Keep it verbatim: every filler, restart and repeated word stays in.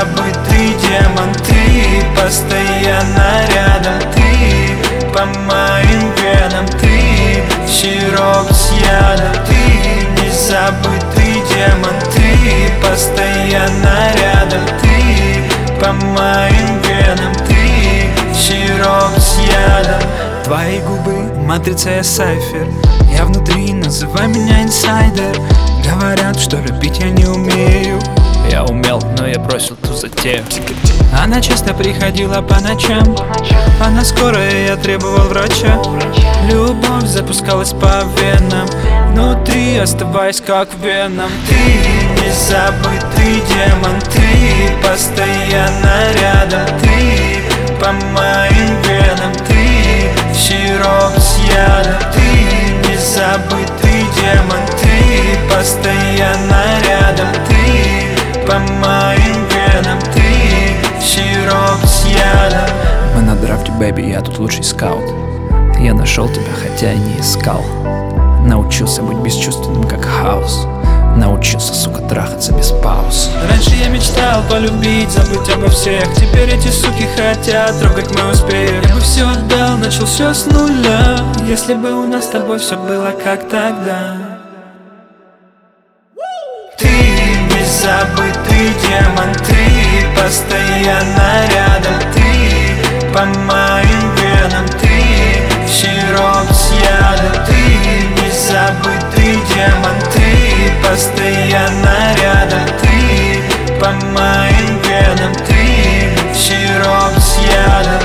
незабытый демон. Ты постоянно рядом, ты по моим венам, ты сироп с ядом. Ты незабытый демон, ты постоянно рядом, ты по моим венам, ты сироп с ядом. Твои губы, матрица я сайфер, я внутри, называй меня инсайдер. Говорят, что любить я не умею. Я умел, но я бросил ту затею. Она часто приходила по ночам, а на скорой я требовал врача. Любовь запускалась по венам, внутри оставаясь как веном. Ты незабытый демон, ты постоянно рядом, ты по моим венам, ты сироп с ядом. Ты незабытый демон, ты постоянно рядом, ты по моим венам, ты сироп с ядом. Мы на драфте, бэби, я тут лучший скаут. Я нашел тебя, хотя и не искал. Научился быть бесчувственным, как хаос. Научился, сука, трахаться без пауз. Раньше я мечтал полюбить, забыть обо всех. Теперь эти суки хотят трогать мой успех. Я бы все отдал, начал все с нуля, если бы у нас с тобой все было как тогда. Ты незабытый демон, ты постоянно рядом, ты по моим венам, ты сироп с ядом. Ты незабытый демон, ты постоянно рядом, ты по моим венам, ты сироп с ядом.